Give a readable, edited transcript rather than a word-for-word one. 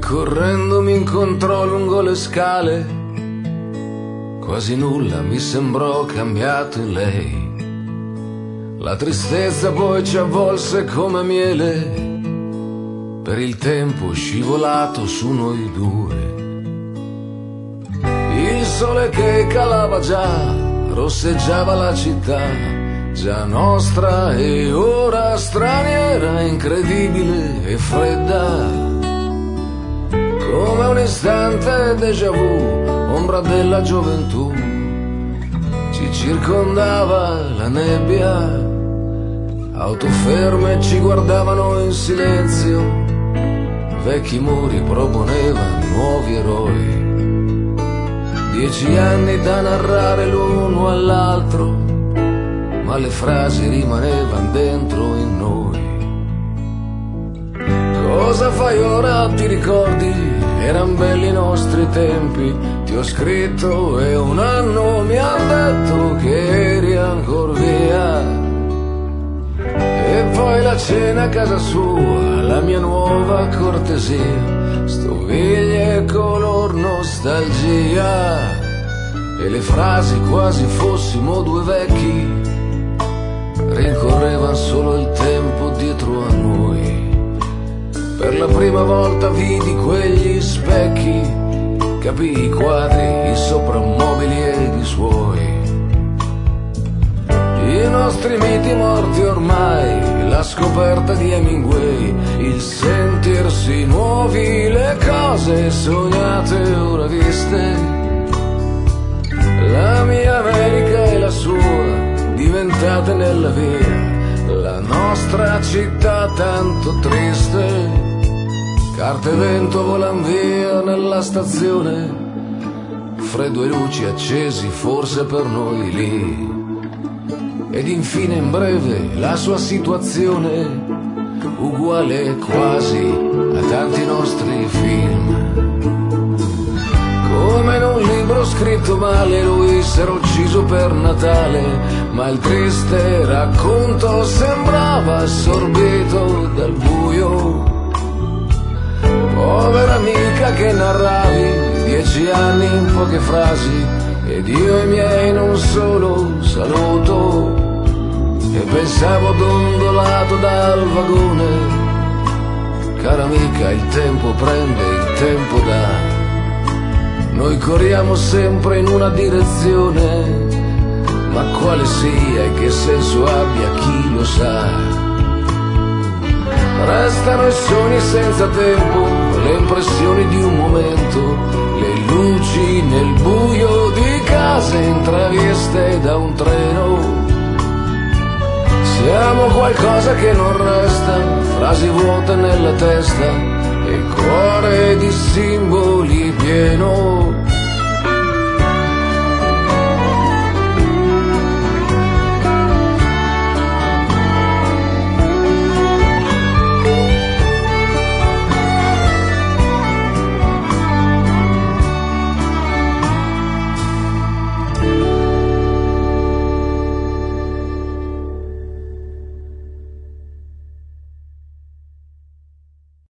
correndo mi incontrò lungo le scale, quasi nulla mi sembrò cambiato in lei. La tristezza poi ci avvolse come miele, per il tempo scivolato su noi due. Il sole che calava già rosseggiava la città, già nostra e ora straniera, incredibile e fredda, come un istante déjà vu, ombra della gioventù. Ci circondava la nebbia, auto ferme ci guardavano in silenzio, vecchi muri proponevano nuovi eroi. 10 anni da narrare l'uno all'altro, ma le frasi rimanevano dentro in noi. Cosa fai ora, ti ricordi? Eran belli i nostri tempi. Ti ho scritto e un anno mi han detto che eri ancora via. E poi la cena a casa sua, la mia nuova cortesia, stoviglie color nostalgia, e le frasi quasi fossimo due vecchi, rincorrevan solo il tempo dietro a noi. Per la prima volta vidi quegli specchi, capii i quadri, i soprammobili ed i suoi. I nostri miti morti ormai, la scoperta di Hemingway, il sentirsi nuovi, le cose sognate ora viste. La mia America e la sua, diventate nella via, la nostra città tanto triste. Carte e vento volan via nella stazione, freddo e luci accesi forse per noi lì. Ed infine in breve la sua situazione, uguale quasi a tanti nostri film. Come in un libro scritto male, lui s'era ucciso per Natale, ma il triste racconto sembrava assorbito dal buio. Povera amica che narravi 10 anni in poche frasi, ed io i miei in un solo saluto. E pensavo dondolato dal vagone, cara amica, il tempo prende, il tempo dà. Noi corriamo sempre in una direzione, ma quale sia e che senso abbia chi lo sa. Restano i sogni senza tempo, le impressioni di un momento, le luci nel buio di case intraviste da un treno. Siamo qualcosa che non resta, frasi vuote nella testa e cuore di simboli pieno.